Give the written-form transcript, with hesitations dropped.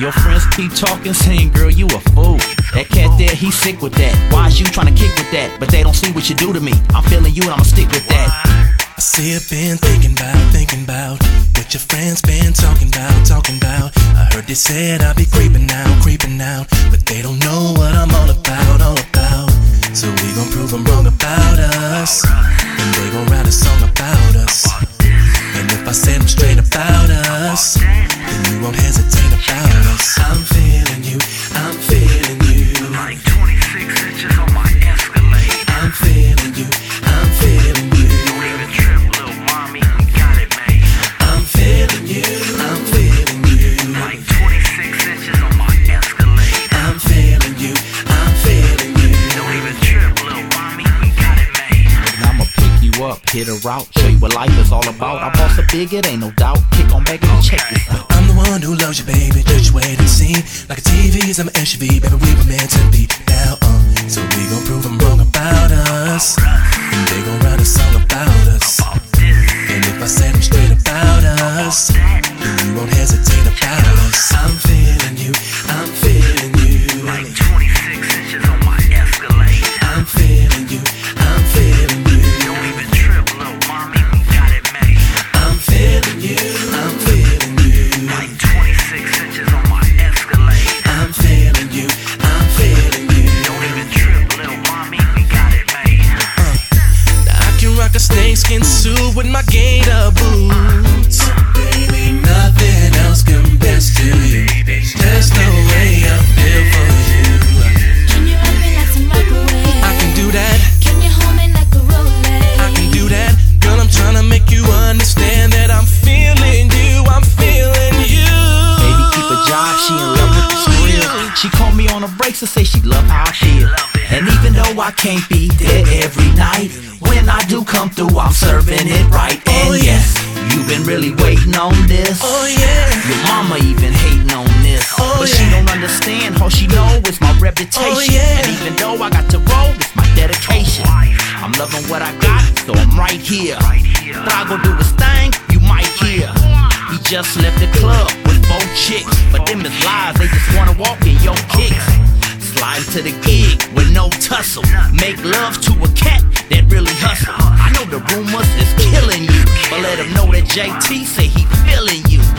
Your friends keep talking, saying, girl, you a fool. That cat there, he sick with that. Why is you trying to kick with that? But they don't see what you do to me. I'm feeling you and I'ma stick with that. I see it, been thinking about what your friends been talking about. I heard they said I'll be creeping out, but they don't know what I'm all about. So we gon' prove them wrong about us, and they gon' write a song about us. And if I say them straight about us, then you won't hesitate about us. I'm feeling you, I'm feeling you. Like 26 inches on my Escalade. I'm feeling you, I'm feeling you. Don't even trip, little mommy, we got it made. I'm feeling you, I'm feeling you. Like 26 inches on my Escalade. I'm feeling you, I'm feeling you. Don't even trip, little mommy, we got it made. And I'ma pick you up, hit a route, show you what life is all about. I boss a big, it ain't no doubt. Kick on back and check this out. I'm the one who loves you, baby. Just you wait and see. Like a TV's, I'm an SUV, baby. We were meant to be. Now, so we gon' prove them wrong about us, and they gon' write a song about us. And if I say them straight about us, then you won't hesitate about us. I'm feeling you, I'm feeling you. Like 26 inches on my Escalade. I'm feeling you, I'm feeling you. Don't even trip, little mommy, we got it made. I'm feeling you, I'm feeling you. Like 26 inches on my Escalade. I'm feeling you, I'm feeling you. Don't even trip, little mommy, we got it made. I can rock a snakeskin suit with my gator boots. Baby, nothing else compares to you. There's no way I feel for you. Can you rub me like some microwave? I can do that, Can you hold me like a Rolex? I can do that. Girl, I'm tryna make you understand that I'm feeling you, I'm feeling you. Baby, keep a job, she in love with the skrill. She called me on the breaks and say she love how I feel. And even though I can't be there every night, when I do come through, I'm serving it right. And yes, you've been really waiting on this. Oh yeah, Your mama even hating on this. Oh, But she yeah. don't understand, all she know is my reputation. Oh, yeah. And even though I got to roll, it's my dedication. I'm loving what I got, so I'm right here. Thrago do his thing, you might hear. He just left the club with 4 chicks, but them is lies, they just wanna walk in your kicks. Slide to the gig with no tussle. Make love to a cat that really hustle. I know the rumors is killing you, but let him know that JT say he feeling you.